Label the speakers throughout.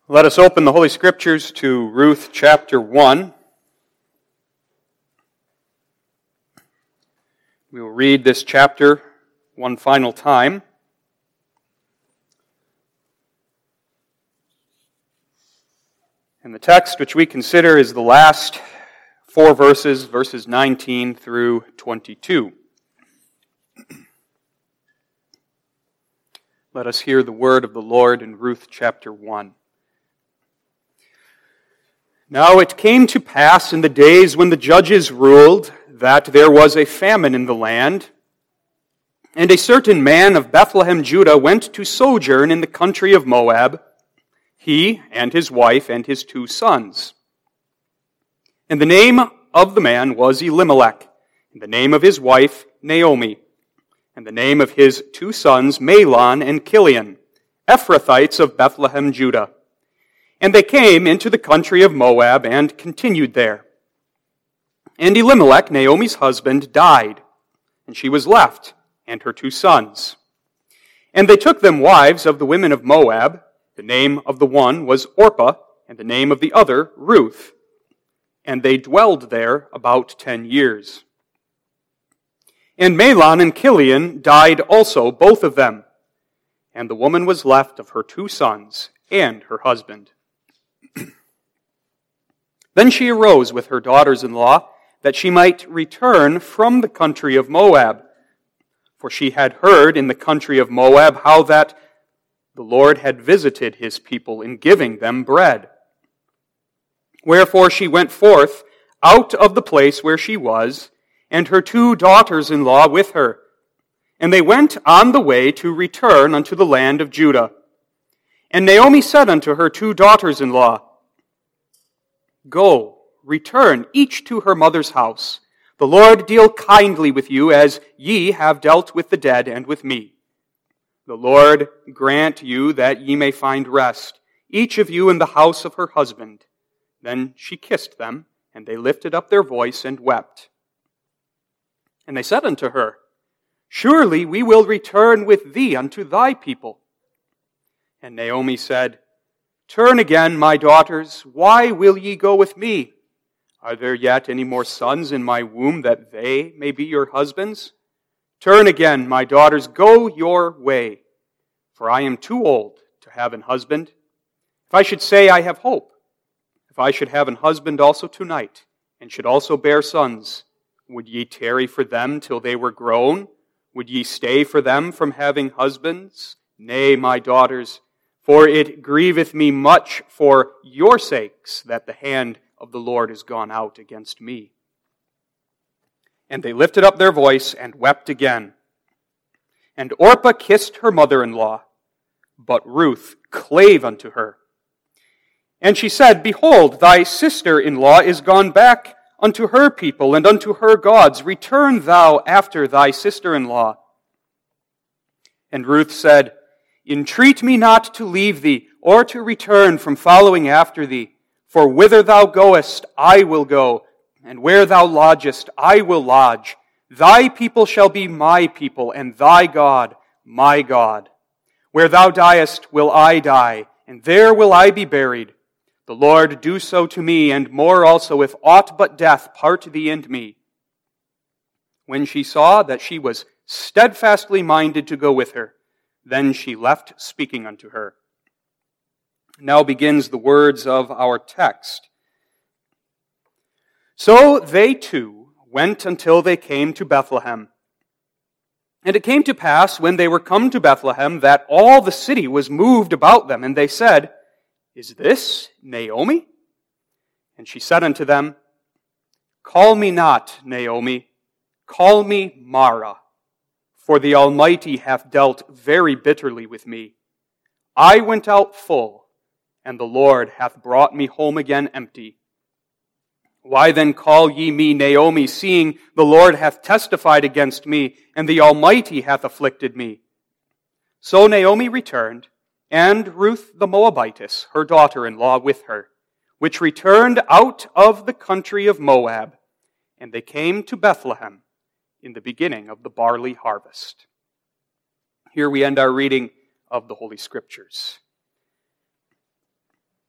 Speaker 1: Let us open the Holy Scriptures to Ruth chapter 1. We will read this chapter one final time. And the text which we consider is the last four verses, verses 19 through 22. Let us hear the word of the Lord in Ruth chapter 1. Now it came to pass in the days when the judges ruled that there was a famine in the land, and a certain man of Bethlehem, Judah, went to sojourn in the country of Moab, he and his wife and his 2 sons. And the name of the man was Elimelech, and the name of his wife Naomi, and the name of his 2 sons Mahlon and Chilion, Ephrathites of Bethlehem, Judah. And they came into the country of Moab and continued there. And Elimelech, Naomi's husband, died, and she was left, and her 2 sons. And they took them wives of the women of Moab. The name of the one was Orpah, and the name of the other Ruth. And they dwelled there about 10 years. And Mahlon and Chilion died also, both of them. And the woman was left of her 2 sons and her husband. Then she arose with her daughters-in-law, that she might return from the country of Moab. For she had heard in the country of Moab how that the Lord had visited his people in giving them bread. Wherefore she went forth out of the place where she was, and her 2 daughters-in-law with her. And they went on the way to return unto the land of Judah. And Naomi said unto her 2 daughters-in-law, Go, return each to her mother's house. The Lord deal kindly with you as ye have dealt with the dead and with me. The Lord grant you that ye may find rest, each of you in the house of her husband. Then she kissed them, and they lifted up their voice and wept. And they said unto her, Surely we will return with thee unto thy people. And Naomi said, Turn again, my daughters, why will ye go with me? Are there yet any more sons in my womb that they may be your husbands? Turn again, my daughters, go your way, for I am too old to have an husband. If I should say I have hope, if I should have an husband also tonight, and should also bear sons, would ye tarry for them till they were grown? Would ye stay for them from having husbands? Nay, my daughters, for it grieveth me much for your sakes that the hand of the Lord is gone out against me. And they lifted up their voice and wept again. And Orpah kissed her mother-in-law, but Ruth clave unto her. And she said, Behold, thy sister-in-law is gone back unto her people and unto her gods. Return thou after thy sister-in-law. And Ruth said, Entreat me not to leave thee, or to return from following after thee. For whither thou goest, I will go, and where thou lodgest, I will lodge. Thy people shall be my people, and thy God, my God. Where thou diest, will I die, and there will I be buried. The Lord do so to me, and more also, if aught but death part thee and me. When she saw that she was steadfastly minded to go with her, then she left speaking unto her. Now begins the words of our text. So they too went until they came to Bethlehem. And it came to pass, when they were come to Bethlehem, that all the city was moved about them, and they said, Is this Naomi? And she said unto them, Call me not Naomi, call me Mara. For the Almighty hath dealt very bitterly with me. I went out full, and the Lord hath brought me home again empty. Why then call ye me Naomi, seeing the Lord hath testified against me, and the Almighty hath afflicted me? So Naomi returned, and Ruth the Moabitess, her daughter-in-law, with her, which returned out of the country of Moab, and they came to Bethlehem in the beginning of the barley harvest. Here we end our reading of the Holy Scriptures.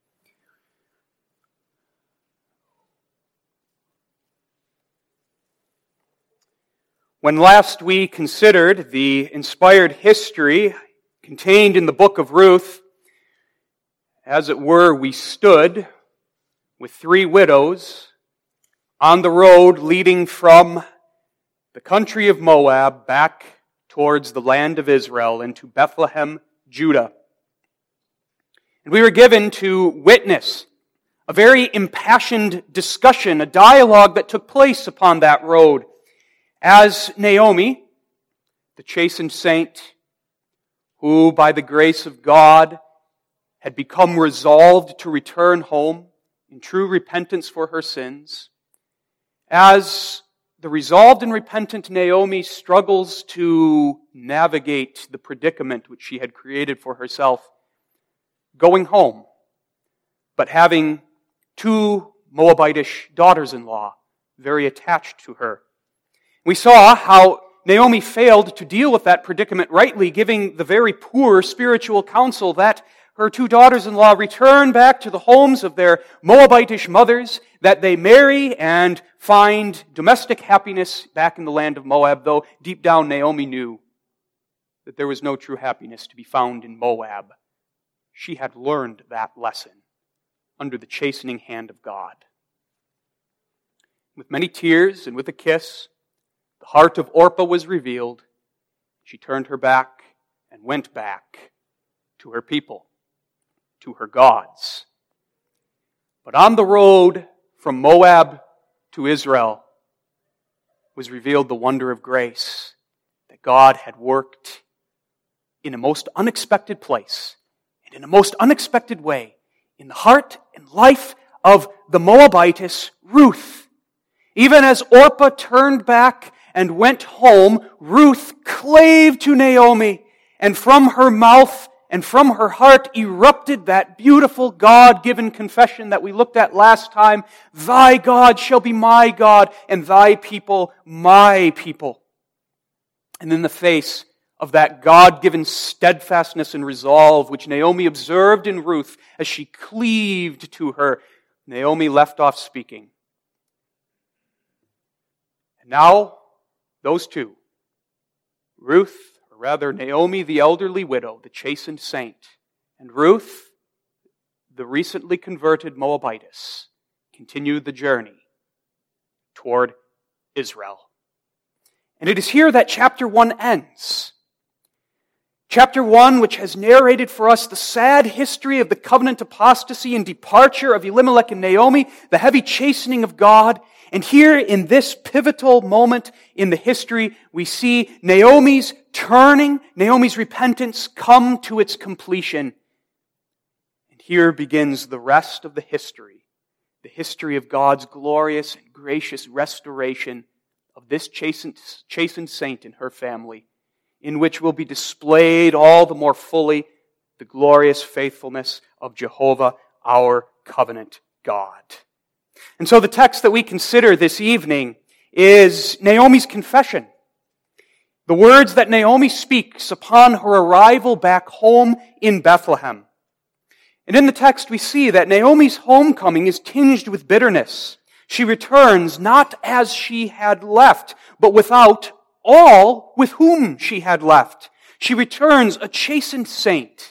Speaker 1: When last we considered the inspired history contained in the book of Ruth, as it were, we stood with three widows on the road leading from the country of Moab back towards the land of Israel into Bethlehem, Judah. And we were given to witness a very impassioned discussion, a dialogue that took place upon that road as Naomi, the chastened saint, who by the grace of God had become resolved to return home in true repentance for her sins, as the resolved and repentant Naomi struggles to navigate the predicament which she had created for herself, going home, but having two Moabitish daughters-in-law very attached to her. We saw how Naomi failed to deal with that predicament rightly, giving the very poor spiritual counsel that her two daughters-in-law return back to the homes of their Moabitish mothers, that they marry and find domestic happiness back in the land of Moab, though deep down Naomi knew that there was no true happiness to be found in Moab. She had learned that lesson under the chastening hand of God. With many tears and with a kiss, the heart of Orpah was revealed. She turned her back and went back to her people, to her gods. But on the road from Moab to Israel was revealed the wonder of grace that God had worked in a most unexpected place and in a most unexpected way in the heart and life of the Moabitess Ruth. Even as Orpah turned back and went home, Ruth clave to Naomi, and from her mouth and from her heart erupted that beautiful God-given confession that we looked at last time: "Thy God shall be my God, and thy people my people." And in the face of that God-given steadfastness and resolve which Naomi observed in Ruth as she cleaved to her, Naomi left off speaking. And now, those two, Ruth, or rather Naomi, the elderly widow, the chastened saint, and Ruth, the recently converted Moabitess, continue the journey toward Israel. And it is here that chapter 1 ends. Chapter 1, which has narrated for us the sad history of the covenant apostasy and departure of Elimelech and Naomi, the heavy chastening of God. And here in this pivotal moment in the history, we see Naomi's turning, Naomi's repentance come to its completion. And here begins the rest of the history of God's glorious and gracious restoration of this chastened saint and her family, in which will be displayed all the more fully the glorious faithfulness of Jehovah, our covenant God. And so the text that we consider this evening is Naomi's confession. The words that Naomi speaks upon her arrival back home in Bethlehem. And in the text we see that Naomi's homecoming is tinged with bitterness. She returns not as she had left, but without all with whom she had left. She returns a chastened saint.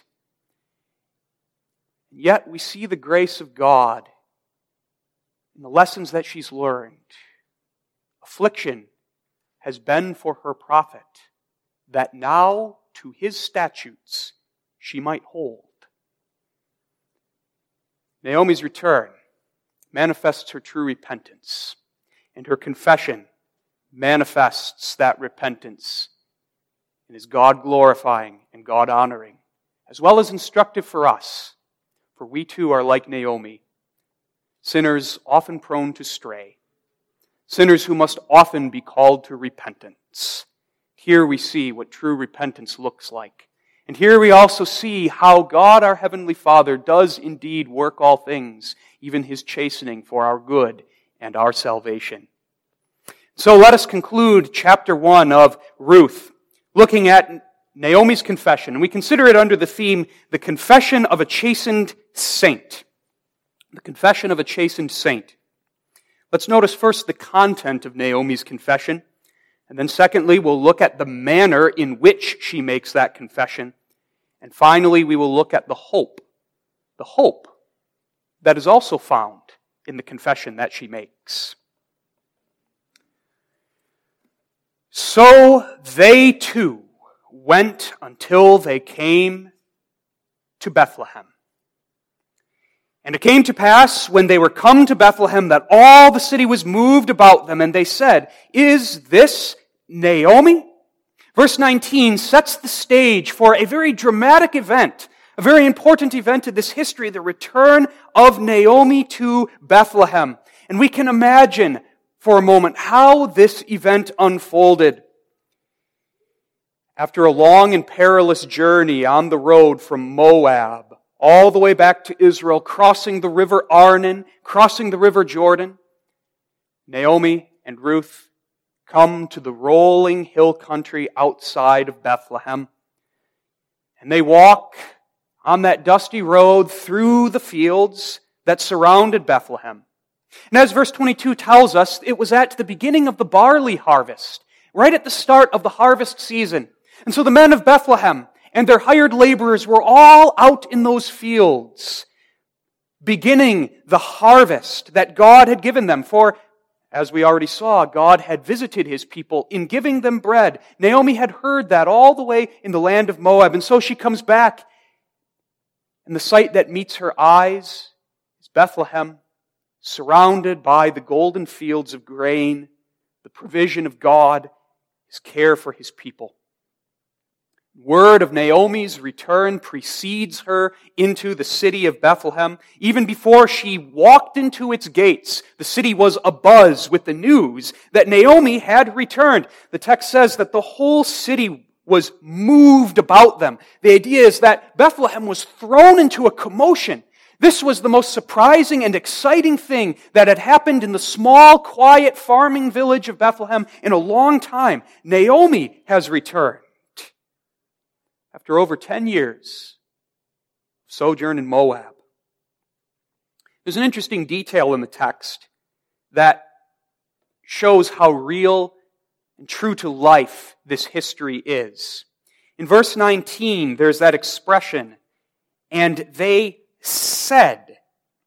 Speaker 1: Yet we see the grace of God in the lessons that she's learned. Affliction has been for her prophet, that now to his statutes she might hold. Naomi's return manifests her true repentance, and her confession manifests that repentance and is God-glorifying and God-honoring, as well as instructive for us, for we too are like Naomi, sinners often prone to stray, sinners who must often be called to repentance. Here we see what true repentance looks like. And here we also see how God, our Heavenly Father, does indeed work all things, even His chastening, for our good and our salvation. So let us conclude chapter 1 of Ruth, looking at Naomi's confession. And we consider it under the theme, the confession of a chastened saint. The confession of a chastened saint. Let's notice first the content of Naomi's confession. And then secondly, we'll look at the manner in which she makes that confession. And finally, we will look at the hope that is also found in the confession that she makes. So they too went until they came to Bethlehem. And it came to pass, when they were come to Bethlehem, that all the city was moved about them, and they said, "Is this Naomi?" Verse 19 sets the stage for a very dramatic event, a very important event in this history, the return of Naomi to Bethlehem. And we can imagine for a moment how this event unfolded. After a long and perilous journey on the road from Moab all the way back to Israel, crossing the river Arnon, crossing the river Jordan, Naomi and Ruth come to the rolling hill country outside of Bethlehem. And they walk on that dusty road through the fields that surrounded Bethlehem. And as verse 22 tells us, it was at the beginning of the barley harvest, right at the start of the harvest season. And so the men of Bethlehem and their hired laborers were all out in those fields, beginning the harvest that God had given them. For, as we already saw, God had visited His people in giving them bread. Naomi had heard that all the way in the land of Moab, and so she comes back. And the sight that meets her eyes is Bethlehem, surrounded by the golden fields of grain, the provision of God, His care for His people. Word of Naomi's return precedes her into the city of Bethlehem. Even before she walked into its gates, the city was abuzz with the news that Naomi had returned. The text says that the whole city was moved about them. The idea is that Bethlehem was thrown into a commotion. This was the most surprising and exciting thing that had happened in the small, quiet farming village of Bethlehem in a long time. Naomi has returned. After over 10 years of sojourn in Moab. There's an interesting detail in the text that shows how real and true to life this history is. In verse 19, there's that expression, "and they said."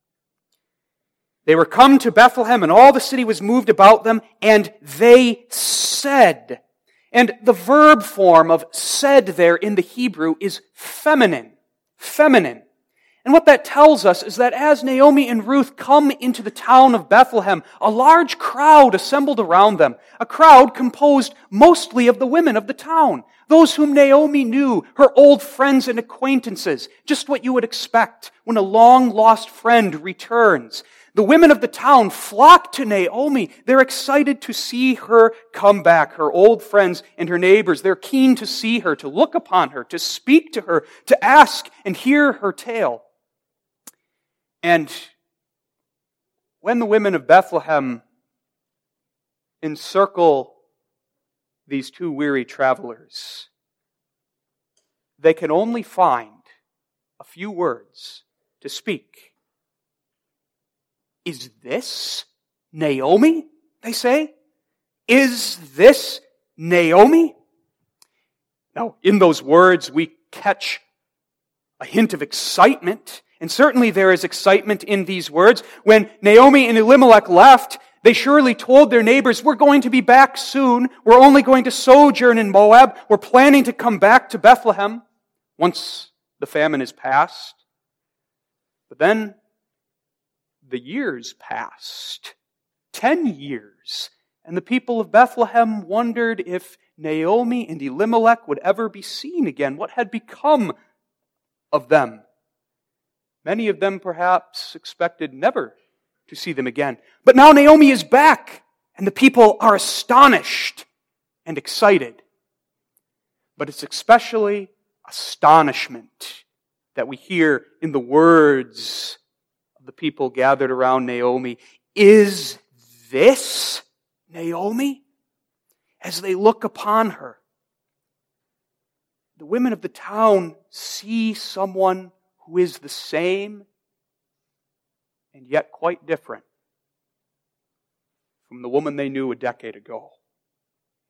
Speaker 1: They were come to Bethlehem, and all the city was moved about them, and they said. And the verb form of said there in the Hebrew is feminine. Feminine. And what that tells us is that as Naomi and Ruth come into the town of Bethlehem, a large crowd assembled around them. A crowd composed mostly of the women of the town. Those whom Naomi knew, her old friends and acquaintances. Just what you would expect when a long-lost friend returns. The women of the town flock to Naomi. They're excited to see her come back, her old friends and her neighbors. They're keen to see her, to look upon her, to speak to her, to ask and hear her tale. And when the women of Bethlehem encircle these two weary travelers, they can only find a few words to speak. "Is this Naomi?" they say. "Is this Naomi?" Now, in those words, we catch a hint of excitement. And certainly there is excitement in these words. When Naomi and Elimelech left, they surely told their neighbors, "We're going to be back soon. We're only going to sojourn in Moab. We're planning to come back to Bethlehem once the famine is past." But then the years passed, 10 years, and the people of Bethlehem wondered if Naomi and Elimelech would ever be seen again. What had become of them? Many of them perhaps expected never to see them again. But now Naomi is back, and the people are astonished and excited. But it's especially astonishment that we hear in the words of the people gathered around Naomi. "Is this Naomi?" As they look upon her, the women of the town see someone who is the same and yet quite different from the woman they knew a decade ago.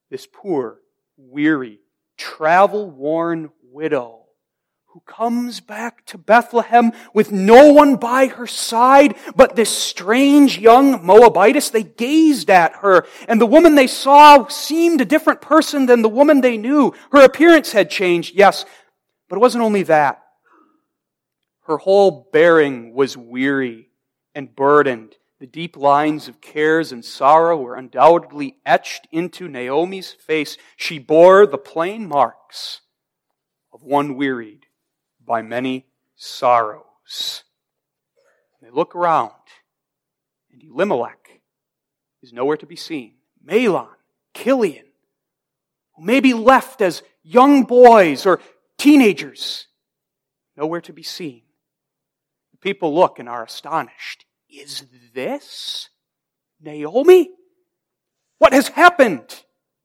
Speaker 1: this poor, weary, travel-worn widow who comes back to Bethlehem with no one by her side but this strange young Moabitess. They gazed at her, and the woman they saw seemed a different person than the woman they knew. Her appearance had changed, yes, but it wasn't only that. Her whole bearing was weary and burdened. The deep lines of cares and sorrow were undoubtedly etched into Naomi's face. She bore the plain marks of one wearied by many sorrows. They look around, and Elimelech is nowhere to be seen. Mahlon, Chilion, who may be left as young boys or teenagers, nowhere to be seen. The people look and are astonished. Is this Naomi? What has happened?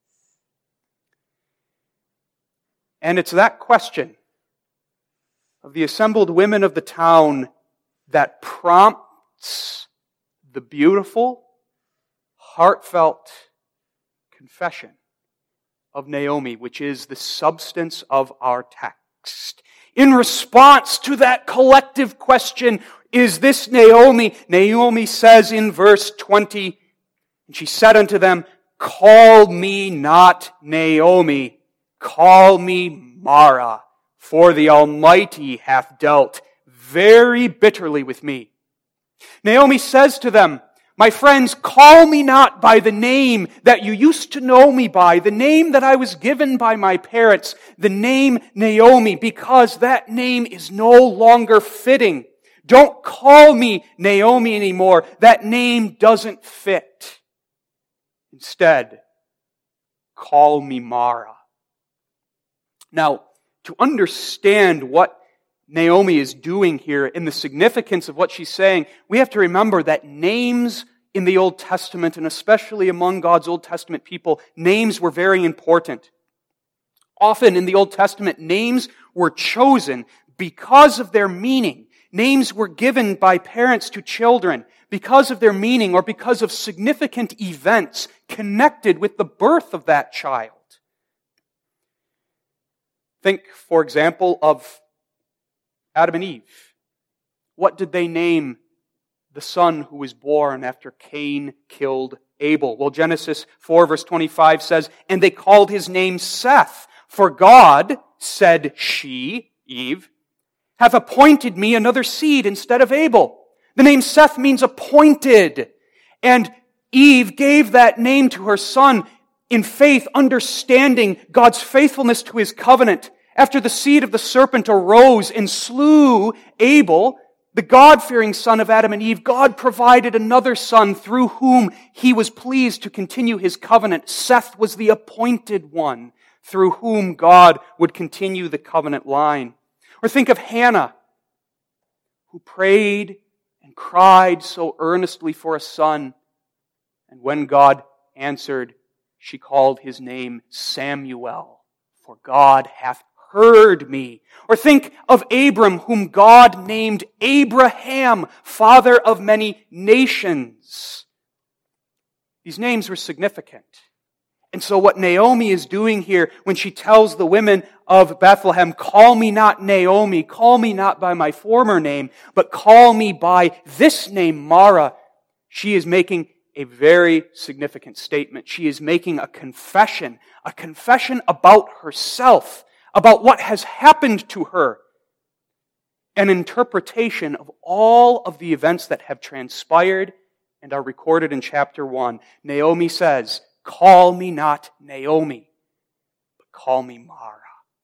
Speaker 1: And it's that question of the assembled women of the town that prompts the beautiful, heartfelt confession of Naomi, which is the substance of our text. In response to that collective question, is this Naomi? Naomi says in verse 20, and she said unto them, call me not Naomi, call me Mara, for the Almighty hath dealt very bitterly with me. Naomi says to them, my friends, call me not by the name that you used to know me by, the name that I was given by my parents, the name Naomi, because that name is no longer fitting. Don't call me Naomi anymore. That name doesn't fit. Instead, call me Mara. Now, to understand what Naomi is doing here and the significance of what she's saying, we have to remember that names in the Old Testament, and especially among God's Old Testament people, names were very important. Often in the Old Testament, names were chosen because of their meaning. Names were given by parents to children because of their meaning or because of significant events connected with the birth of that child. Think, for example, of Adam and Eve. What did they name the son who was born after Cain killed Abel? Well, Genesis 4 verse 25 says, and they called his name Seth, for God, said she, Eve, have appointed me another seed instead of Abel. The name Seth means appointed. And Eve gave that name to her son in faith, understanding God's faithfulness to His covenant. After the seed of the serpent arose and slew Abel, the God-fearing son of Adam and Eve, God provided another son through whom He was pleased to continue His covenant. Seth was the appointed one through whom God would continue the covenant line. Or think of Hannah, who prayed and cried so earnestly for a son. And when God answered, she called his name Samuel, for God hath heard me. Or think of Abram, whom God named Abraham, father of many nations. These names were significant. And so what Naomi is doing here when she tells the women of Bethlehem, call me not Naomi, call me not by my former name, but call me by this name, Mara, she is making a very significant statement. She is making a confession about herself, about what has happened to her, an interpretation of all of the events that have transpired and are recorded in chapter 1. Naomi says, call me not Naomi, but call me Mara.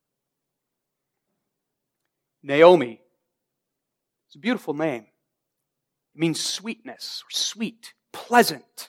Speaker 1: Naomi is a beautiful name. It means sweetness, or sweet, pleasant.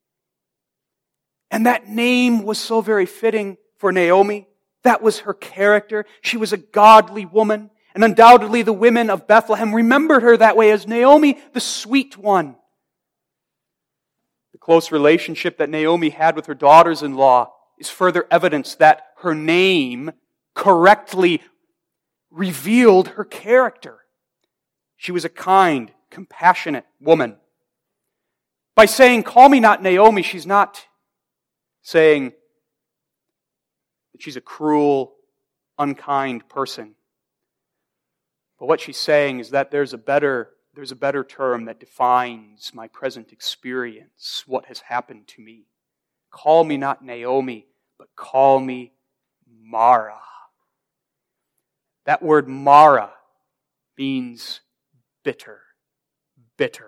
Speaker 1: And that name was so very fitting for Naomi. That was her character. She was a godly woman. And undoubtedly the women of Bethlehem remembered her that way as Naomi, the sweet one. The close relationship that Naomi had with her daughters-in-law is further evidence that her name correctly revealed her character. She was a kind, compassionate woman. By saying, call me not Naomi, she's not saying, that she's a cruel, unkind person. But what she's saying is that there's a better term that defines my present experience, what has happened to me. Call me not Naomi, but call me Mara. That word Mara means bitter. Bitter.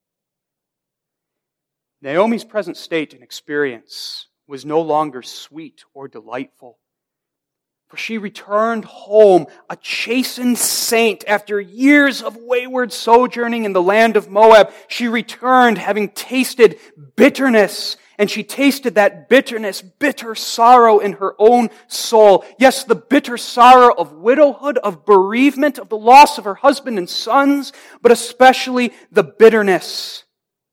Speaker 1: Naomi's present state and experience was no longer sweet or delightful. For she returned home a chastened saint after years of wayward sojourning in the land of Moab. She returned having tasted bitterness, and she tasted that bitterness, bitter sorrow in her own soul. Yes, the bitter sorrow of widowhood, of bereavement, of the loss of her husband and sons, but especially the bitterness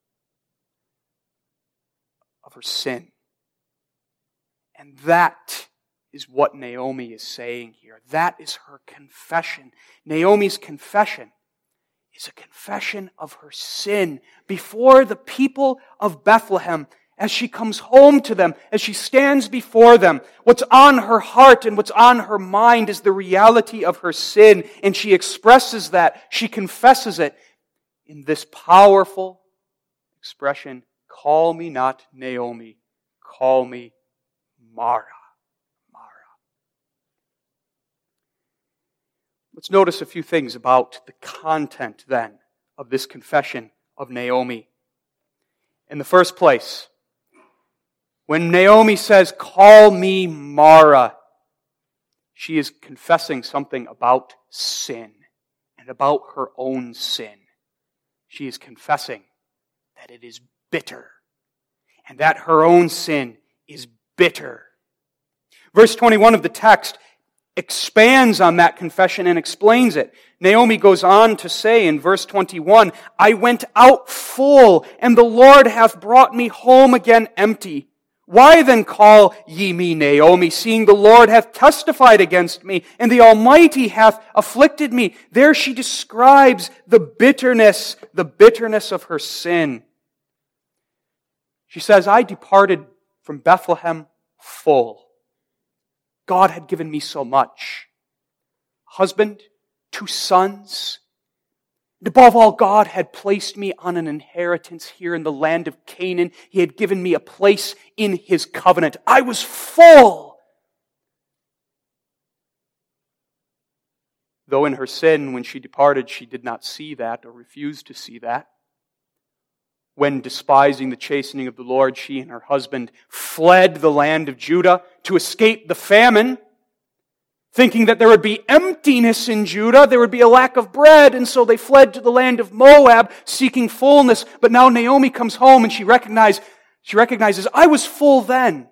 Speaker 1: of her sin. And that is what Naomi is saying here. That is her confession. Naomi's confession is a confession of her sin before the people of Bethlehem. As she comes home to them, as she stands before them, what's on her heart and what's on her mind is the reality of her sin, and she expresses that, she confesses it in this powerful expression, call me not Naomi, call me Mara. Let's notice a few things about the content then of this confession of Naomi. In the first place, when Naomi says, call me Mara, she is confessing something about sin and about her own sin. She is confessing that it is bitter and that her own sin is bitter. Verse 21 of the text expands on that confession and explains it. Naomi goes on to say in verse 21, I went out full, and the Lord hath brought me home again empty. Why then call ye me Naomi, seeing the Lord hath testified against me, and the Almighty hath afflicted me? There she describes the bitterness of her sin. She says, I departed from Bethlehem full. God had given me so much. Husband, 2 sons. And above all, God had placed me on an inheritance here in the land of Canaan. He had given me a place in His covenant. I was full. Though in her sin, when she departed, she did not see that or refused to see that. When despising the chastening of the Lord, she and her husband fled the land of Judah to escape the famine, thinking that there would be emptiness in Judah, there would be a lack of bread, and so they fled to the land of Moab, seeking fullness. But now Naomi comes home and she recognizes, I was full then.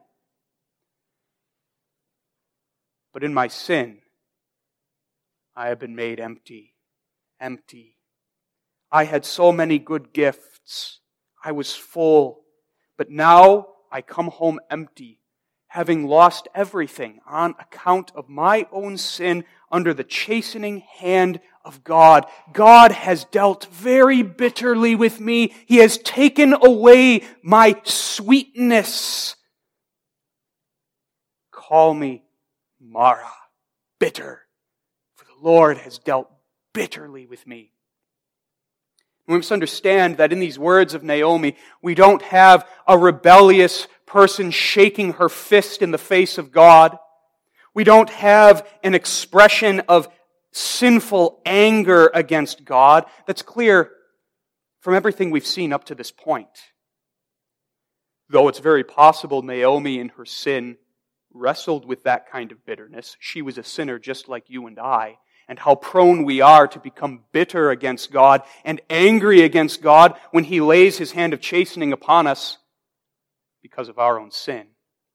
Speaker 1: But in my sin, I have been made empty. Empty. I had so many good gifts. I was full, but now I come home empty, having lost everything on account of my own sin under the chastening hand of God. God has dealt very bitterly with me. He has taken away my sweetness. Call me Mara, bitter, for the Lord has dealt bitterly with me. We must understand that in these words of Naomi, we don't have a rebellious person shaking her fist in the face of God. We don't have an expression of sinful anger against God. That's clear from everything we've seen up to this point. Though it's very possible Naomi in her sin wrestled with that kind of bitterness. She was a sinner just like you and I. And how prone we are to become bitter against God and angry against God when He lays His hand of chastening upon us because of our own sin.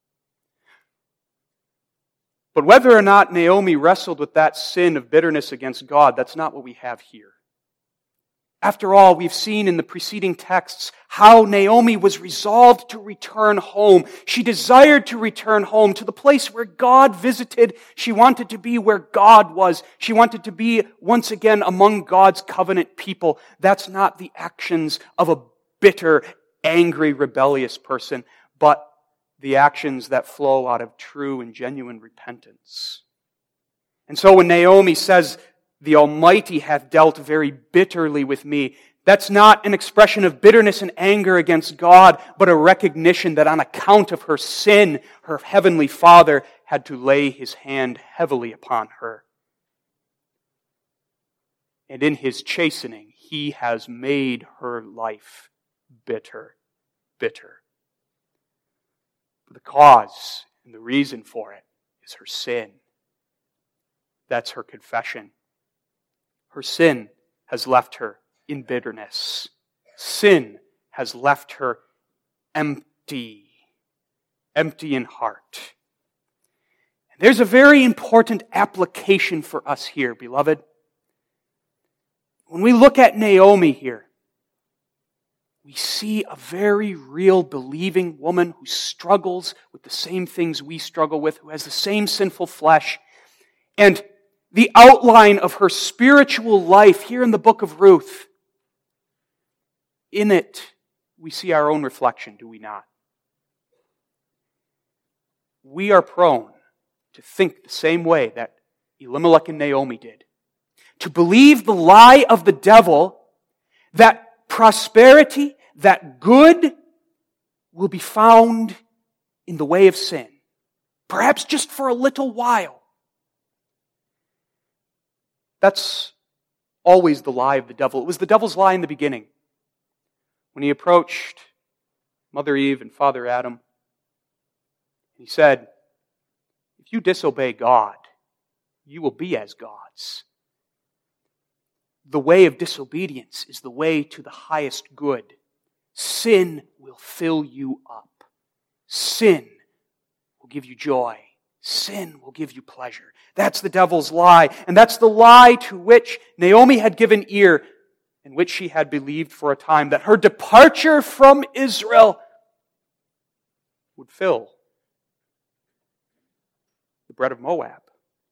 Speaker 1: But whether or not Naomi wrestled with that sin of bitterness against God, that's not what we have here. After all, we've seen in the preceding texts how Naomi was resolved to return home. She desired to return home to the place where God visited. She wanted to be where God was. She wanted to be once again among God's covenant people. That's not the actions of a bitter, angry, rebellious person, but the actions that flow out of true and genuine repentance. And so when Naomi says, "The Almighty hath dealt very bitterly with me," that's not an expression of bitterness and anger against God, but a recognition that on account of her sin, her heavenly Father had to lay His hand heavily upon her. And in His chastening, He has made her life bitter, bitter. The cause and the reason for it is her sin. That's her confession. Her sin has left her in bitterness. Sin has left her empty in heart. And there's a very important application for us here, beloved. When we look at Naomi here, we see a very real believing woman who struggles with the same things we struggle with, who has the same sinful flesh. And the outline of her spiritual life here in the book of Ruth, in it, we see our own reflection, do we not? We are prone to think the same way that Elimelech and Naomi did. To believe the lie of the devil that prosperity, that good will be found in the way of sin. Perhaps just for a little while. That's always the lie of the devil. It was the devil's lie in the beginning. When he approached Mother Eve and Father Adam, he said, "If you disobey God, you will be as gods." The way of disobedience is the way to the highest good. Sin will fill you up. Sin will give you joy. Sin will give you pleasure. That's the devil's lie. And that's the lie to which Naomi had given ear, in which she had believed for a time, that her departure from Israel would fill the bread of Moab.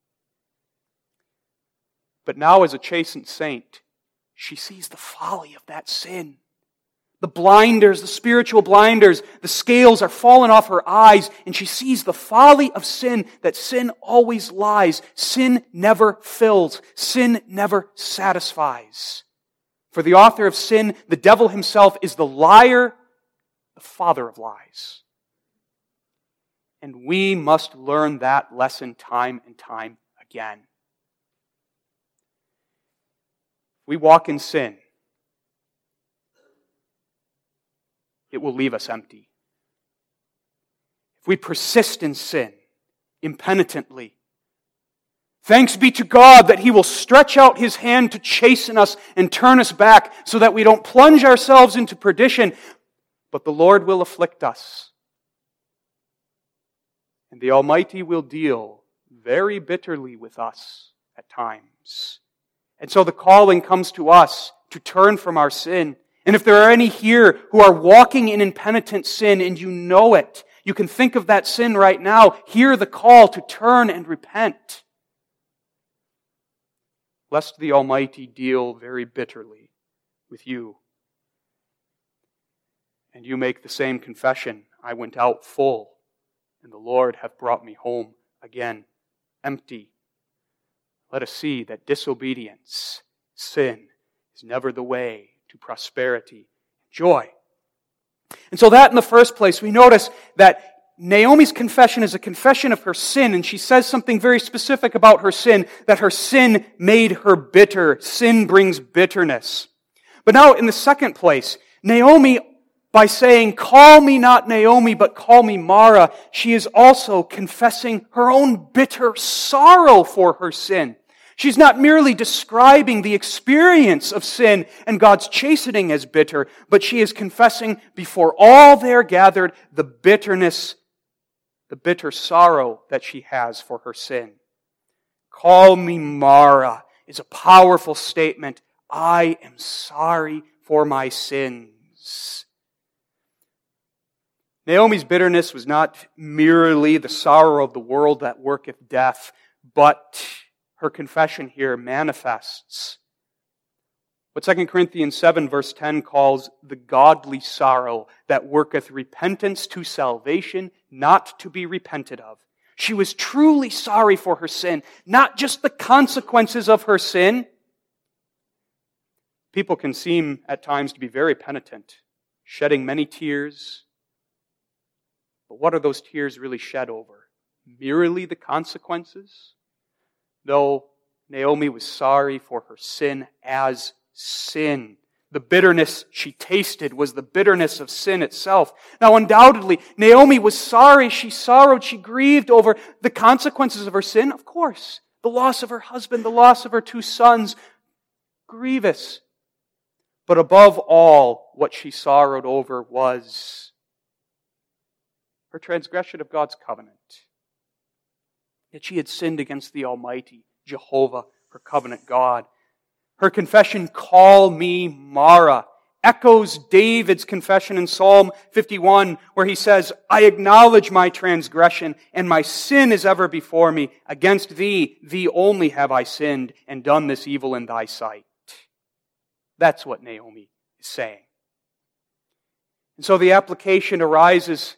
Speaker 1: But now, as a chastened saint, she sees the folly of that sin. The blinders, the spiritual blinders, the scales are fallen off her eyes, and she sees the folly of sin, that sin always lies. Sin never fills. Sin never satisfies. For the author of sin, the devil himself, is the liar, the father of lies. And we must learn that lesson time and time again. We walk in sin, it will leave us empty. If we persist in sin impenitently, thanks be to God that He will stretch out His hand to chasten us and turn us back so that we don't plunge ourselves into perdition, but the Lord will afflict us. And the Almighty will deal very bitterly with us at times. And so the calling comes to us to turn from our sin. And if there are any here who are walking in impenitent sin and you know it, you can think of that sin right now, hear the call to turn and repent. Lest the Almighty deal very bitterly with you. And you make the same confession, "I went out full, and the Lord hath brought me home again empty." Let us see that disobedience, sin, is never the way to prosperity and joy. And so that in the first place, we notice that Naomi's confession is a confession of her sin, and she says something very specific about her sin, that her sin made her bitter. Sin brings bitterness. But now in the second place, Naomi, by saying, "Call me not Naomi, but call me Mara," she is also confessing her own bitter sorrow for her sin. She's not merely describing the experience of sin and God's chastening as bitter, but she is confessing before all there gathered the bitterness, the bitter sorrow that she has for her sin. "Call me Mara" is a powerful statement. I am sorry for my sins. Naomi's bitterness was not merely the sorrow of the world that worketh death, but her confession here manifests what 2 Corinthians 7 verse 10 calls the godly sorrow that worketh repentance to salvation not to be repented of. She was truly sorry for her sin, not just the consequences of her sin. People can seem at times to be very penitent, shedding many tears. But what are those tears really shed over? Merely the consequences? No, Naomi was sorry for her sin as sin. The bitterness she tasted was the bitterness of sin itself. Now, undoubtedly, Naomi was sorry. She sorrowed. She grieved over the consequences of her sin. Of course, the loss of her husband, the loss of her 2 sons, grievous. But above all, what she sorrowed over was her transgression of God's covenant. That she had sinned against the Almighty, Jehovah, her covenant God. Her confession, "Call me Mara," echoes David's confession in Psalm 51, where he says, "I acknowledge my transgression, and my sin is ever before me. Against thee, thee only have I sinned, and done this evil in thy sight." That's what Naomi is saying. And so the application arises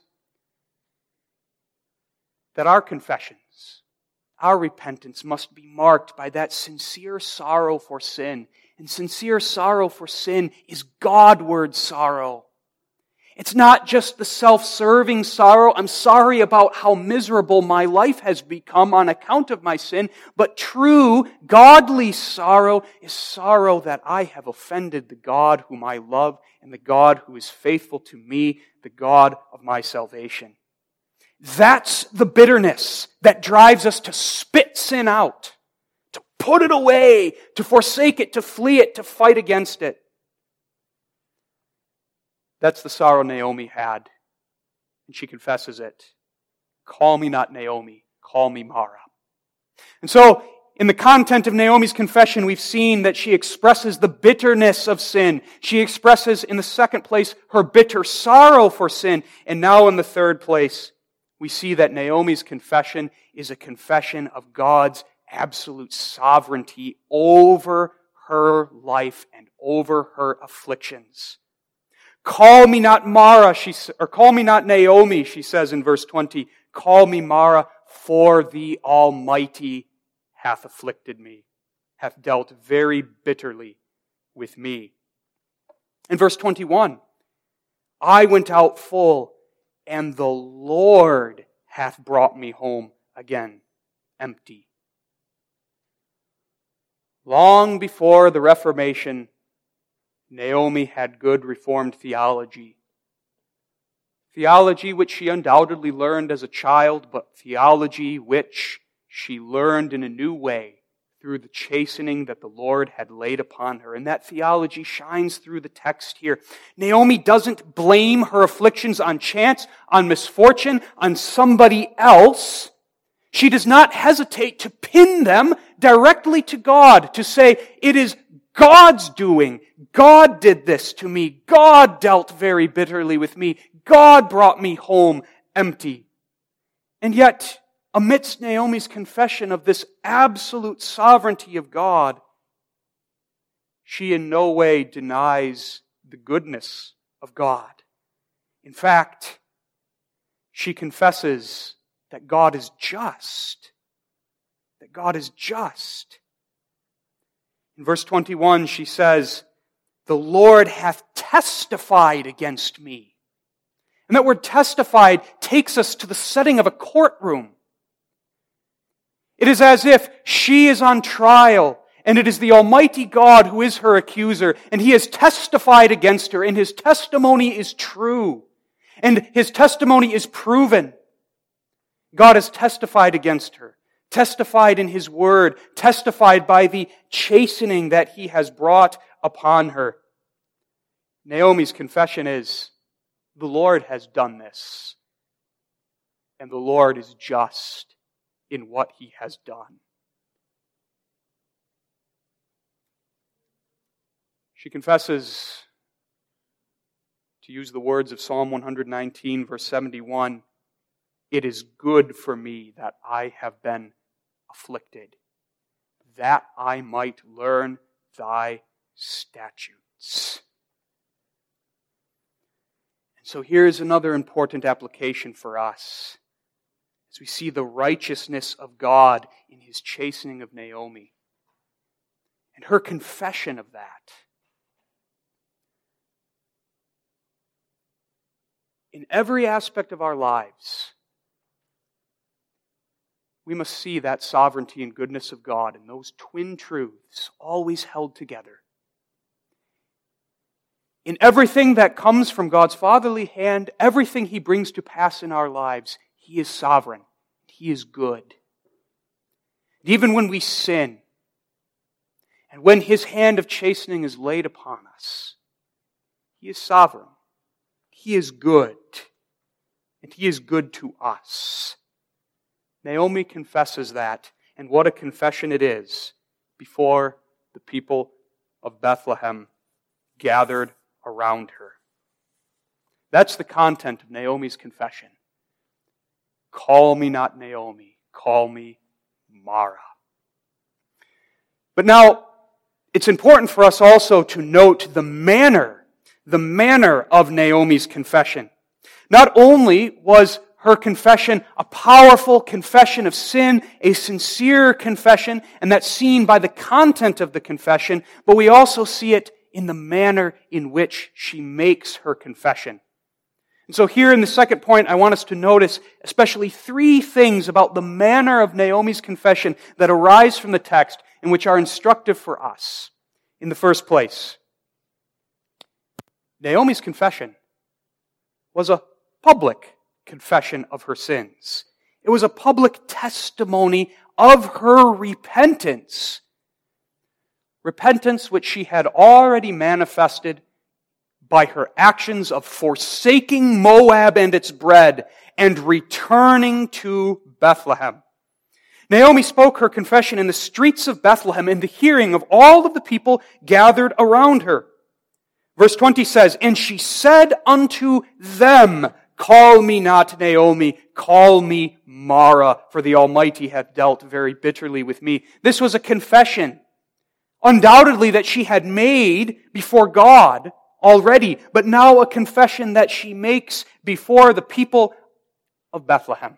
Speaker 1: that our confessions, our repentance must be marked by that sincere sorrow for sin. And sincere sorrow for sin is Godward sorrow. It's not just the self-serving sorrow. I'm sorry about how miserable my life has become on account of my sin. But true, godly sorrow is sorrow that I have offended the God whom I love and the God who is faithful to me, the God of my salvation. That's the bitterness that drives us to spit sin out, to put it away, to forsake it, to flee it, to fight against it. That's the sorrow Naomi had, and she confesses it. "Call me not Naomi, call me Mara." And so, in the content of Naomi's confession, we've seen that she expresses the bitterness of sin. She expresses, in the second place, her bitter sorrow for sin. And now, in the third place, we see that Naomi's confession is a confession of God's absolute sovereignty over her life and over her afflictions. "Call me not Mara," call me not Naomi, she says in verse 20. "Call me Mara, for the Almighty hath afflicted me, hath dealt very bitterly with me." In verse 21, "I went out full, and the Lord hath brought me home again empty." Long before the Reformation, Naomi had good Reformed theology. Theology which she undoubtedly learned as a child, but theology which she learned in a new way through the chastening that the Lord had laid upon her. And that theology shines through the text here. Naomi doesn't blame her afflictions on chance, on misfortune, on somebody else. She does not hesitate to pin them directly to God, to say, "It is God's doing. God did this to me. God dealt very bitterly with me. God brought me home empty." And yet, amidst Naomi's confession of this absolute sovereignty of God, she in no way denies the goodness of God. In fact, she confesses that God is just. That God is just. In verse 21, she says, "The Lord hath testified against me." And that word testified takes us to the setting of a courtroom. It is as if she is on trial, and it is the Almighty God who is her accuser, and He has testified against her, and His testimony is true, and His testimony is proven. God has testified against her, testified in His Word, testified by the chastening that He has brought upon her. Naomi's confession is, the Lord has done this, and the Lord is just in what He has done. She confesses, to use the words of Psalm 119, verse 71, "It is good for me that I have been afflicted, that I might learn thy statutes." And So here's another important application for us as we see the righteousness of God in His chastening of Naomi and her confession of that. In every aspect of our lives, we must see that sovereignty and goodness of God and those twin truths always held together. In everything that comes from God's fatherly hand, everything He brings to pass in our lives, He is sovereign. He is good. And even when we sin, and when His hand of chastening is laid upon us, He is sovereign. He is good. And He is good to us. Naomi confesses that, and what a confession it is before the people of Bethlehem gathered around her. That's the content of Naomi's confession. Call me not Naomi, call me Mara. But now, it's important for us also to note the manner of Naomi's confession. Not only was her confession a powerful confession of sin, a sincere confession, and that's seen by the content of the confession, but we also see it in the manner in which she makes her confession. And so here in the second point, I want us to notice especially three things about the manner of Naomi's confession that arise from the text and which are instructive for us. In the first place, Naomi's confession was a public confession of her sins. It was a public testimony of her repentance. Repentance which she had already manifested by her actions of forsaking Moab and its bread and returning to Bethlehem. Naomi spoke her confession in the streets of Bethlehem in the hearing of all of the people gathered around her. Verse 20 says, "And she said unto them, Call me not Naomi, call me Mara, for the Almighty hath dealt very bitterly with me." This was a confession, undoubtedly, that she had made before God already, but now a confession that she makes before the people of Bethlehem.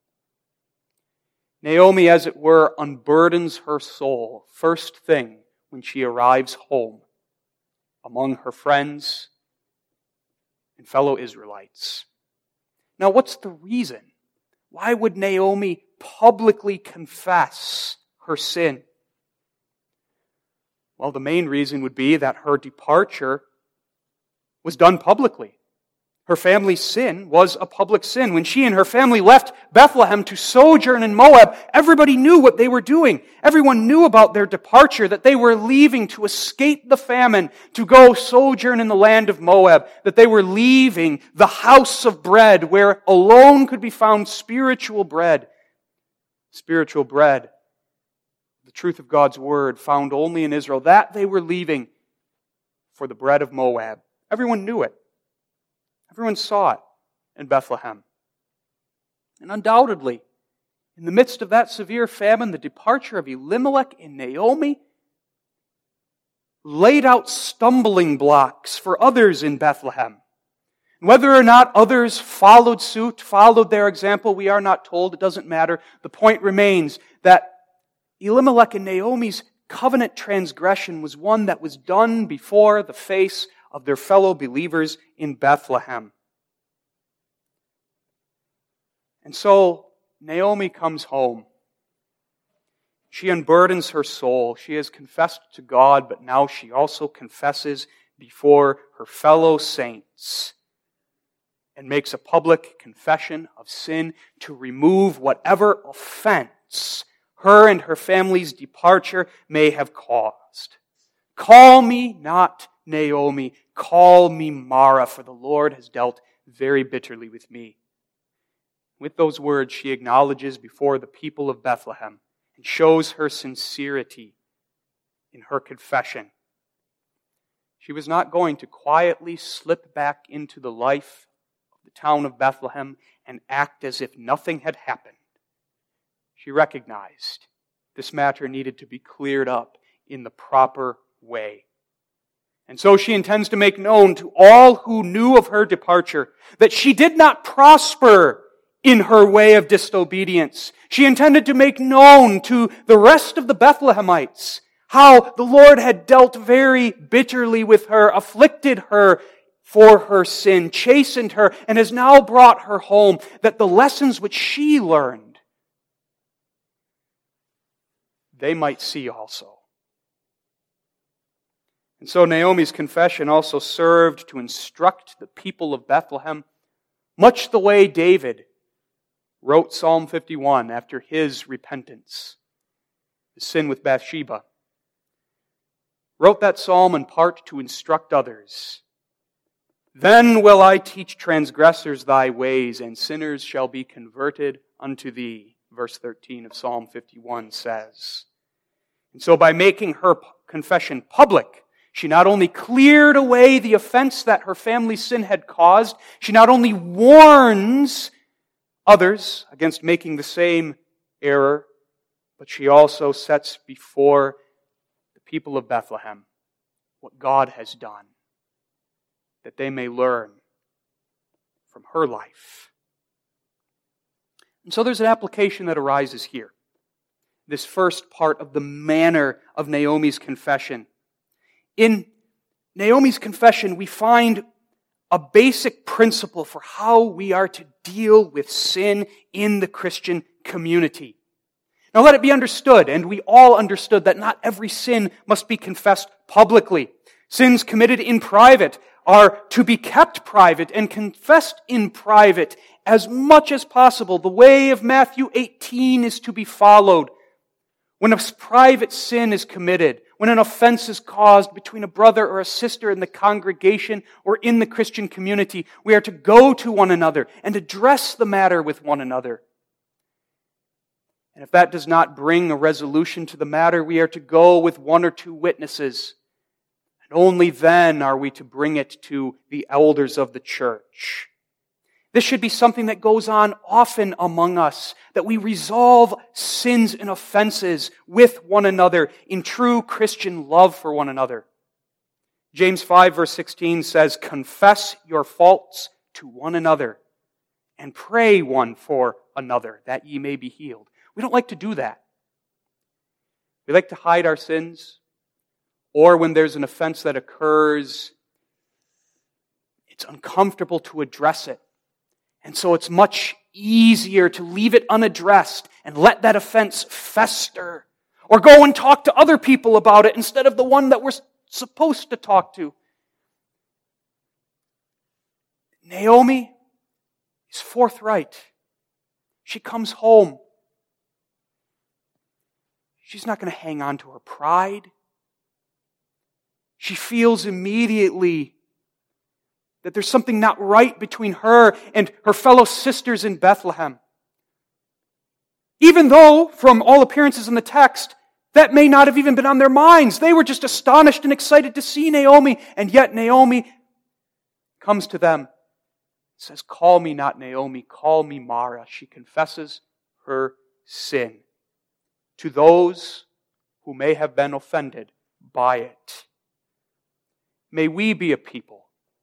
Speaker 1: Naomi, as it were, unburdens her soul first thing when she arrives home among her friends and fellow Israelites. Now, what's the reason? Why would Naomi publicly confess her sin? Well, the main reason would be that her departure was done publicly. Her family's sin was a public sin. When she and her family left Bethlehem to sojourn in Moab, everybody knew what they were doing. Everyone knew about their departure, that they were leaving to escape the famine, to go sojourn in the land of Moab, that they were leaving the house of bread where alone could be found spiritual bread. Spiritual bread, the truth of God's word found only in Israel, that they were leaving for the bread of Moab. Everyone knew it. Everyone saw it in Bethlehem. And undoubtedly, in the midst of that severe famine, the departure of Elimelech and Naomi laid out stumbling blocks for others in Bethlehem. Whether or not others followed suit, followed their example, we are not told. It doesn't matter. The point remains that Elimelech and Naomi's covenant transgression was one that was done before the face of their fellow believers in Bethlehem. And so Naomi comes home. She unburdens her soul. She has confessed to God, but now she also confesses before her fellow saints and makes a public confession of sin to remove whatever offense her and her family's departure may have caused. Call me not Naomi, call me Mara, for the Lord has dealt very bitterly with me. With those words, she acknowledges before the people of Bethlehem and shows her sincerity in her confession. She was not going to quietly slip back into the life of the town of Bethlehem and act as if nothing had happened. She recognized this matter needed to be cleared up in the proper way. And so she intends to make known to all who knew of her departure that she did not prosper in her way of disobedience. She intended to make known to the rest of the Bethlehemites how the Lord had dealt very bitterly with her, afflicted her for her sin, chastened her, and has now brought her home, that the lessons which she learned, they might see also. And so Naomi's confession also served to instruct the people of Bethlehem, much the way David wrote Psalm 51 after his repentance, his sin with Bathsheba. Wrote that psalm in part to instruct others. Then will I teach transgressors thy ways, and sinners shall be converted unto thee, verse 13 of Psalm 51 says. And so by making her confession public, she not only cleared away the offense that her family's sin had caused, she not only warns others against making the same error, but she also sets before the people of Bethlehem what God has done, that they may learn from her life. And so there's an application that arises here. This first part of the manner of Naomi's confession. In Naomi's confession, we find a basic principle for how we are to deal with sin in the Christian community. Now let it be understood, and we all understood, that not every sin must be confessed publicly. Sins committed in private are to be kept private and confessed in private as much as possible. The way of Matthew 18 is to be followed. When a private sin is committed, when an offense is caused between a brother or a sister in the congregation or in the Christian community, we are to go to one another and address the matter with one another. And if that does not bring a resolution to the matter, we are to go with one or two witnesses. And only then are we to bring it to the elders of the church. This should be something that goes on often among us, that we resolve sins and offenses with one another in true Christian love for one another. James 5 verse 16 says, "Confess your faults to one another and pray one for another, that ye may be healed." We don't like to do that. We like to hide our sins, or when there's an offense that occurs, it's uncomfortable to address it. And so it's much easier to leave it unaddressed and let that offense fester. Or go and talk to other people about it instead of the one that we're supposed to talk to. Naomi is forthright. She comes home. She's not going to hang on to her pride. She feels immediately that there's something not right between her and her fellow sisters in Bethlehem. Even though, from all appearances in the text, that may not have even been on their minds. They were just astonished and excited to see Naomi, and yet Naomi comes to them and says, "Call me not Naomi, call me Mara." She confesses her sin to those who may have been offended by it. May we be a people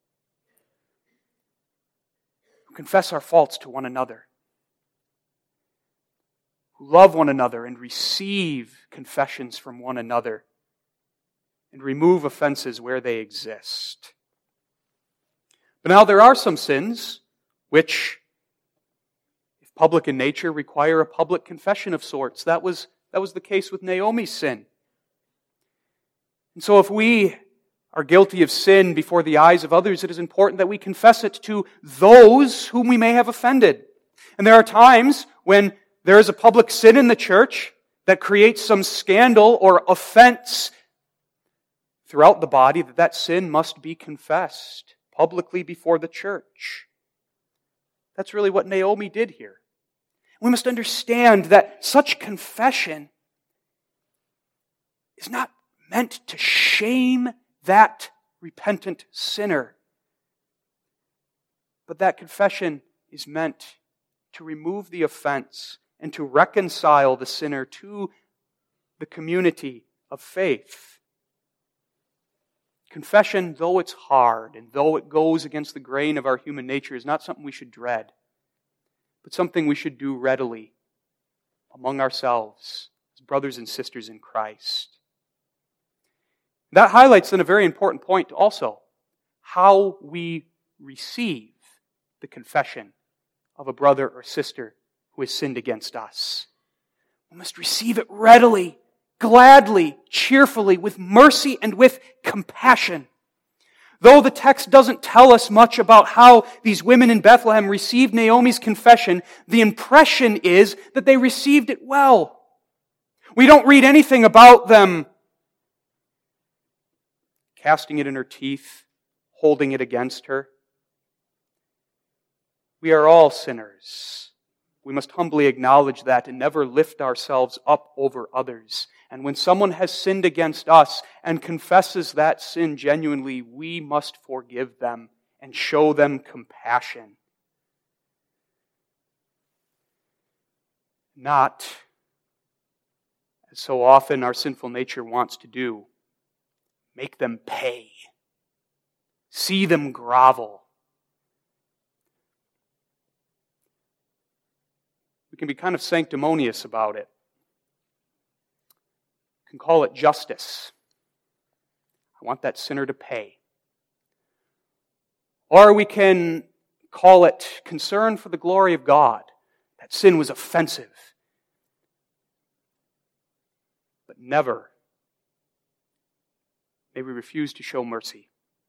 Speaker 1: who confess our faults to one another, who love one another and receive confessions from one another, and remove offenses where they exist. But now there are some sins which, if public in nature, require a public confession of sorts. That was the case with Naomi's sin. And so if we are guilty of sin before the eyes of others, it is important that we confess it to those whom we may have offended. And there are times when there is a public sin in the church that creates some scandal or offense throughout the body, that sin must be confessed publicly before the church. That's really what Naomi did here. We must understand that such confession is not meant to shame that repentant sinner. But that confession is meant to remove the offense and to reconcile the sinner to the community of faith. Confession, though it's hard and though it goes against the grain of our human nature, is not something we should dread, but something we should do readily among ourselves as brothers and sisters in Christ. That highlights then a very important point also, how we receive the confession of a brother or sister who has sinned against us. We must receive it readily, gladly, cheerfully, with mercy and with compassion. Though the text doesn't tell us much about how these women in Bethlehem received Naomi's confession, the impression is that they received it well. We don't read anything about them casting it in her teeth, holding it against her. We are all sinners. We must humbly acknowledge that and never lift ourselves up over others. And when someone has sinned against us and confesses that sin genuinely, we must forgive them and show them compassion. Not, as so often our sinful nature wants to do, make them pay. See them grovel. We can be kind of sanctimonious about it. We can call it justice. I want that sinner to pay. Or we can call it concern for the glory of God. That sin was offensive. But never may we refuse to show mercy.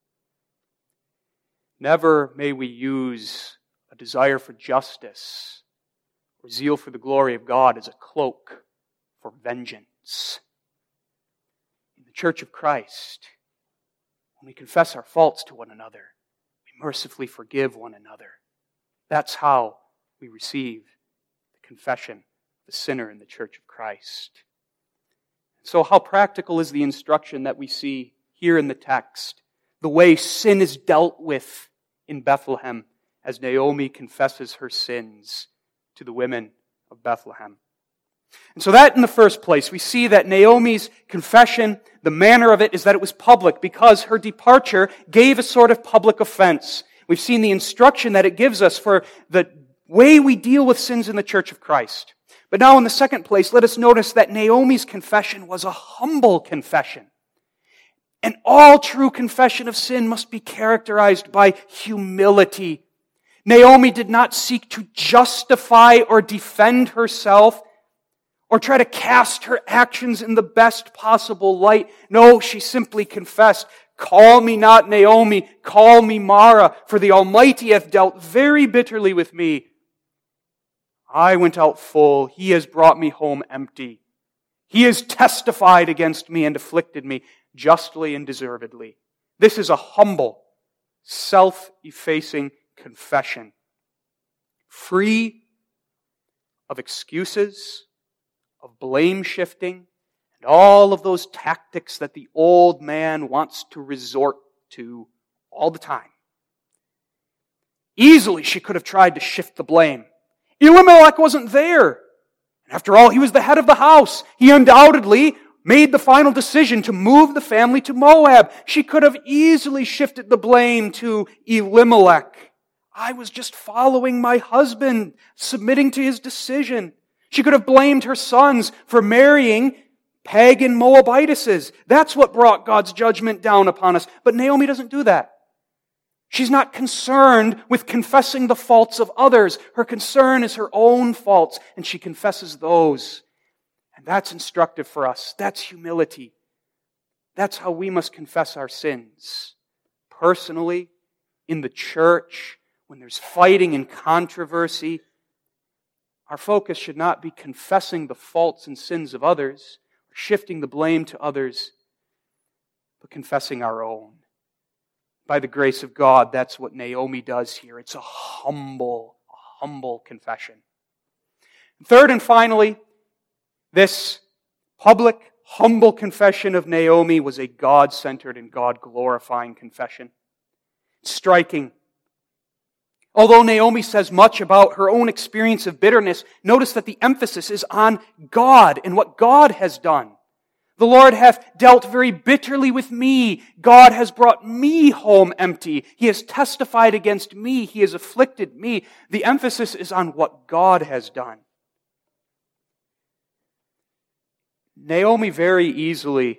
Speaker 1: Never may we use a desire for justice or zeal for the glory of God as a cloak for vengeance. In the Church of Christ, when we confess our faults to one another, we mercifully forgive one another. That's how we receive the confession of the sinner in the Church of Christ. So how practical is the instruction that we see here in the text? The way sin is dealt with in Bethlehem as Naomi confesses her sins to the women of Bethlehem. And so that in the first place, we see that Naomi's confession, the manner of it is that it was public because her departure gave a sort of public offense. We've seen the instruction that it gives us for the way we deal with sins in the Church of Christ. But now in the second place, let us notice that Naomi's confession was a humble confession. And all true confession of sin must be characterized by humility. Naomi did not seek to justify or defend herself or try to cast her actions in the best possible light. No, she simply confessed, "Call me not Naomi, call me Mara, for the Almighty hath dealt very bitterly with me. I went out full, He has brought me home empty. He has testified against me and afflicted me justly and deservedly." This is a humble, self-effacing confession, free of excuses, of blame shifting, and all of those tactics that the old man wants to resort to all the time. Easily she could have tried to shift the blame. Elimelech wasn't there. After all, he was the head of the house. He undoubtedly made the final decision to move the family to Moab. She could have easily shifted the blame to Elimelech. I was just following my husband, submitting to his decision. She could have blamed her sons for marrying pagan Moabitesses. That's what brought God's judgment down upon us. But Naomi doesn't do that. She's not concerned with confessing the faults of others. Her concern is her own faults, and she confesses those. And that's instructive for us. That's humility. That's how we must confess our sins. Personally, in the church, when there's fighting and controversy, our focus should not be confessing the faults and sins of others, or shifting the blame to others, but confessing our own. By the grace of God, that's what Naomi does here. It's a humble confession. Third and finally, this public, humble confession of Naomi was a God-centered and God-glorifying confession. Striking. Although Naomi says much about her own experience of bitterness, notice that the emphasis is on God and what God has done. The Lord hath dealt very bitterly with me. God has brought me home empty. He has testified against me. He has afflicted me. The emphasis is on what God has done. Naomi very easily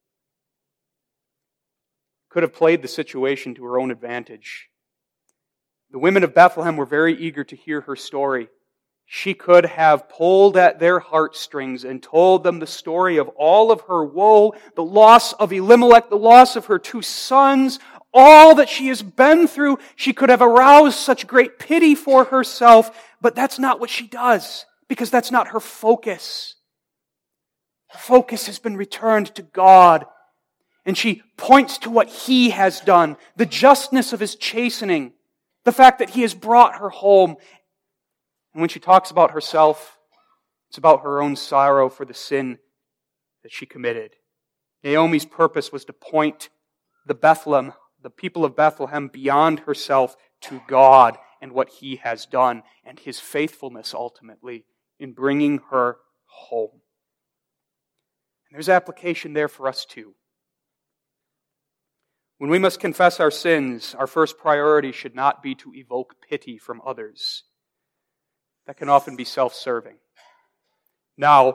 Speaker 1: could have played the situation to her own advantage. The women of Bethlehem were very eager to hear her story. She could have pulled at their heartstrings and told them the story of all of her woe, the loss of Elimelech, the loss of her 2 sons, all that she has been through. She could have aroused such great pity for herself, but that's not what she does, because that's not her focus. Her focus has been returned to God, and she points to what He has done, the justness of His chastening, the fact that He has brought her home. And when she talks about herself, it's about her own sorrow for the sin that she committed. Naomi's purpose was to point the people of Bethlehem beyond herself to God and what He has done and His faithfulness ultimately in bringing her home. And there's application there for us too. When we must confess our sins, our first priority should not be to evoke pity from others. That can often be self-serving. Now,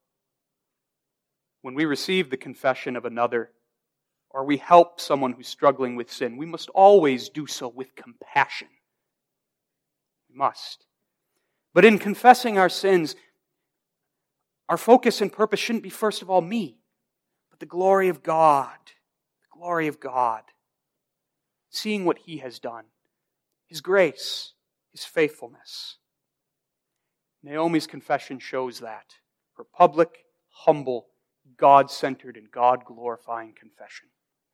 Speaker 1: when we receive the confession of another, or we help someone who's struggling with sin, we must always do so with compassion. We must. But in confessing our sins, our focus and purpose shouldn't be first of all me, but the glory of God. The glory of God. Seeing what He has done. His grace, His faithfulness. Naomi's confession shows that. Her public, humble, God-centered, and God-glorifying confession.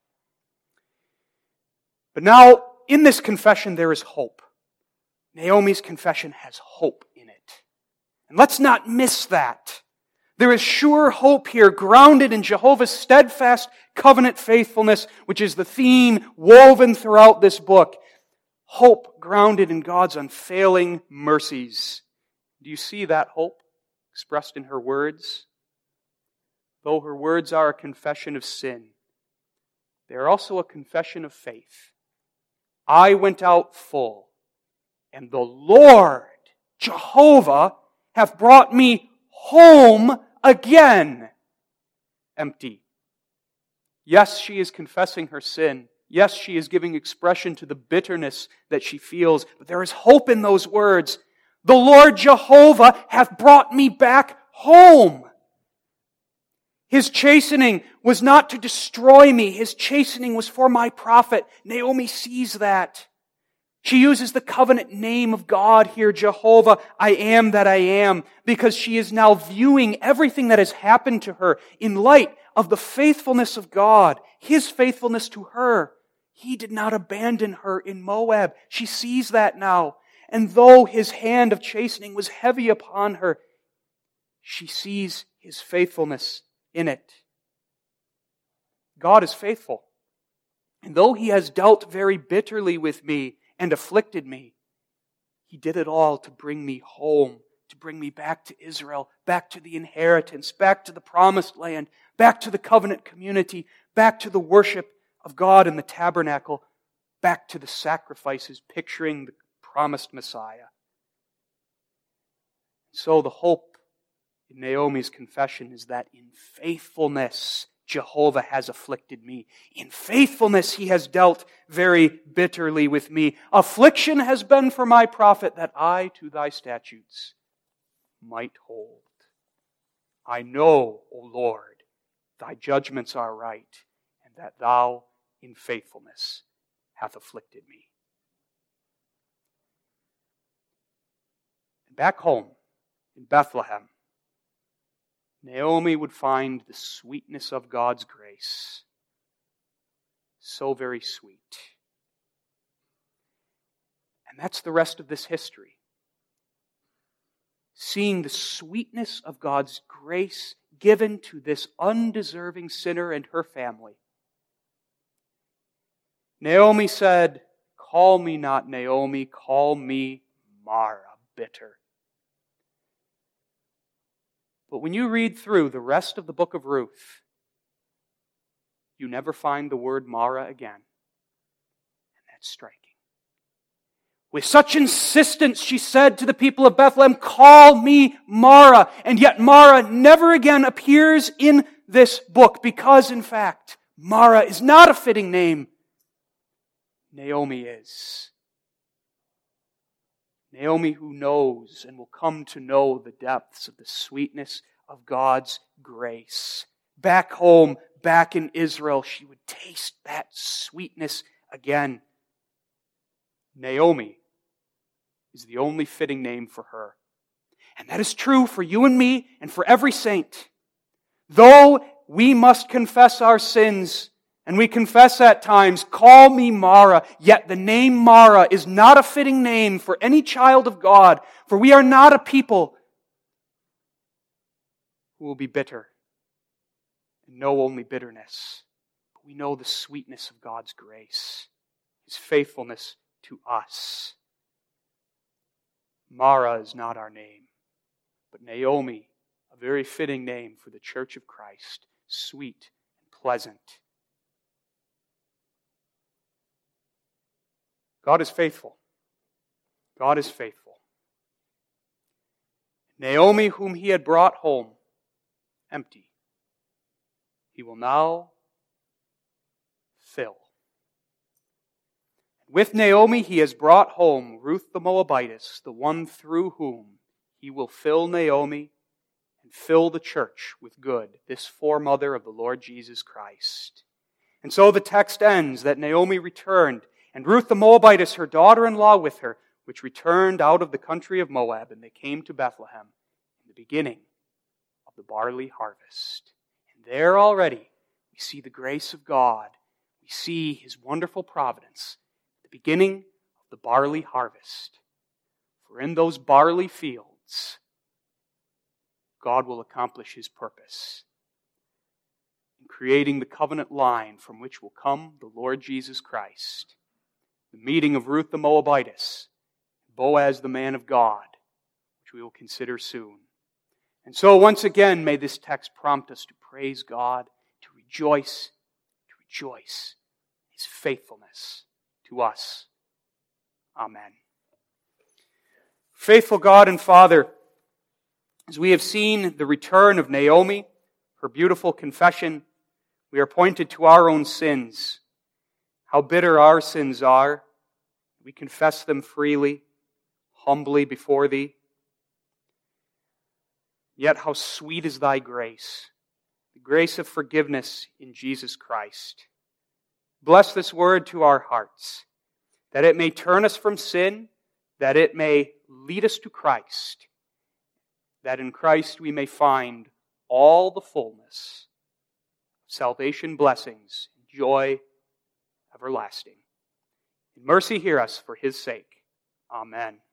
Speaker 1: But now, in this confession, there is hope. Naomi's confession has hope in it. And let's not miss that. There is sure hope here, grounded in Jehovah's steadfast covenant faithfulness, which is the theme woven throughout this book. Hope grounded in God's unfailing mercies. Do you see that hope expressed in her words? Though her words are a confession of sin, they are also a confession of faith. I went out full, and the Lord, Jehovah, hath brought me home again empty. Yes, she is confessing her sin. Yes, she is giving expression to the bitterness that she feels, but there is hope in those words. The Lord Jehovah hath brought me back home. His chastening was not to destroy me. His chastening was for my profit. Naomi sees that. She uses the covenant name of God here, Jehovah, I am that I am, because she is now viewing everything that has happened to her in light of the faithfulness of God, His faithfulness to her. He did not abandon her in Moab. She sees that now. And though His hand of chastening was heavy upon her, she sees His faithfulness in it. God is faithful. And though He has dealt very bitterly with me and afflicted me, He did it all to bring me home, to bring me back to Israel, back to the inheritance, back to the promised land, back to the covenant community, back to the worship of God in the tabernacle, back to the sacrifices picturing the promised Messiah. So the hope in Naomi's confession is that in faithfulness Jehovah has afflicted me. In faithfulness He has dealt very bitterly with me. Affliction has been for my profit, that I to Thy statutes might hold. I know, O Lord, Thy judgments are right, and that Thou in faithfulness hath afflicted me. Back home in Bethlehem, Naomi would find the sweetness of God's grace. So very sweet. And that's the rest of this history. Seeing the sweetness of God's grace given to this undeserving sinner and her family. Naomi said, "Call me not Naomi, call me Mara, bitter." But when you read through the rest of the book of Ruth, you never find the word Mara again. And that's striking. With such insistence, she said to the people of Bethlehem, "Call me Mara." And yet Mara never again appears in this book because, in fact, Mara is not a fitting name. Naomi is. Naomi who knows and will come to know the depths of the sweetness of God's grace. Back home, back in Israel, she would taste that sweetness again. Naomi is the only fitting name for her. And that is true for you and me and for every saint. Though we must confess our sins, and we confess at times, "Call me Mara," yet the name Mara is not a fitting name for any child of God, for we are not a people who will be bitter and know only bitterness. But we know the sweetness of God's grace, His faithfulness to us. Mara is not our name, but Naomi, a very fitting name for the Church of Christ, sweet and pleasant. God is faithful. God is faithful. Naomi, whom He had brought home empty, He will now fill. With Naomi, He has brought home Ruth the Moabitess, the one through whom He will fill Naomi and fill the church with good, this foremother of the Lord Jesus Christ. And so the text ends that Naomi returned, and Ruth the Moabitess, her daughter-in-law, with her, which returned out of the country of Moab, and they came to Bethlehem in the beginning of the barley harvest. And there already we see the grace of God. We see His wonderful providence at the beginning of the barley harvest. For in those barley fields, God will accomplish His purpose in creating the covenant line from which will come the Lord Jesus Christ. The meeting of Ruth the Moabitess, Boaz the man of God, which we will consider soon. And so once again, may this text prompt us to praise God, to rejoice in His faithfulness to us. Amen. Faithful God and Father, as we have seen the return of Naomi, her beautiful confession, we are pointed to our own sins. How bitter our sins are. We confess them freely, humbly before Thee. Yet how sweet is Thy grace, the grace of forgiveness in Jesus Christ. Bless this word to our hearts, that it may turn us from sin, that it may lead us to Christ, that in Christ we may find all the fullness of salvation, blessings, and joy everlasting. In mercy hear us for His sake. Amen.